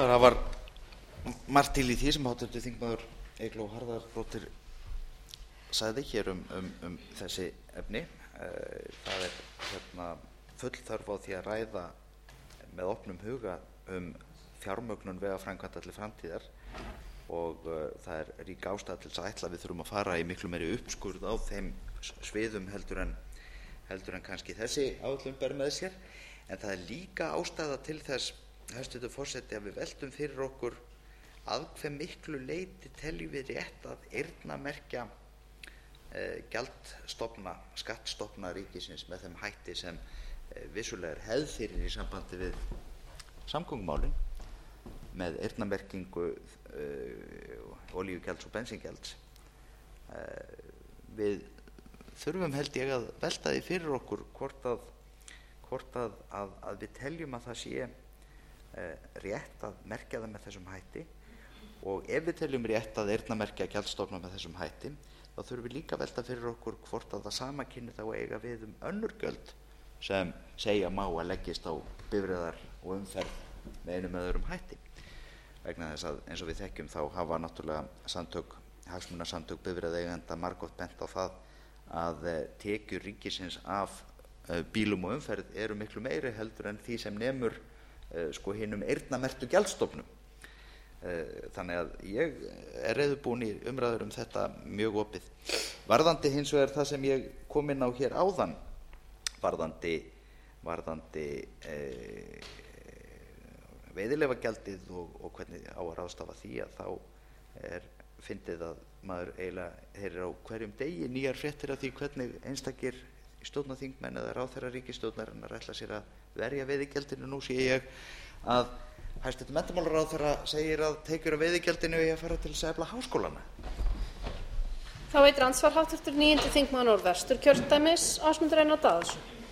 Það var margt til í því sem hv. þingmaður Eygló Harðardóttir sagði hér þessi efni. Það full þörf á því að ræða með opnum huga fjármögnun vegaframkvæmda til framtíðar og það rík ástæða til þess að ætla að við þurfum að fara í miklu meiri uppskurð á þeim sviðum heldur en kannski þessi áætlun ber með sér. En það líka ástæða til þess, hæstv. forseti, að við veltum fyrir okkur að hve miklu leyti teljum við rétt að eyrnamerkja gjaldstofna, skattstofna ríkisins með þeim hætti sem vissulega hefð fyrir í sambandi við samgöngumálin með eyrnamerkingu olíugjalds og bensíngjalds. Við þurfum, held ég, að velta því fyrir okkur hvort að við teljum að það sé rétt að merkja það með þessum hætti, og ef við teljum rétt að eyrnamerkja gjaldstofna með þessum hætti, þá þurfum við líka að velta fyrir okkur hvort að það sama kynni þá að eiga við önnur gjöld sem segja má að leggist á bifreiðar og umferð með einum eða öðrum hætti. Vegna þess að eins og við þekkjum þá hafa náttúrulega hagsmunasamtök bifreiðaeigenda margoft bent á það að tekjur ríkisins af bílum og umferð eru miklu meiri heldur en því sem nemur hinum eyrnamerktu gjaldstofnum. Þannig að ég er reiðubúinn í umræður þetta mjög opið. Varðandi hins vegar það sem ég kom inn á hér áðan, varðandi veiðileyfagjaldið og hvernig á að ráðstafa því, að þá er fyndið að maður eiginlega heyrir á hverjum degi nýjar fréttir af því hvernig einstakir stjórnarþingmenn eða ráðherrar ríkisstjórnarinnar ætla sér að verja veiðigjaldinu. Nú sé ég að hæstv. Menntamálaráðherra segir að tekjur af veiðigjaldinu eigi að fara til þess að efla háskólana. Þá veitir andsvar hv. 9. þingmaður Norðvesturkjördæmis, Ásmundur Einar Daðason.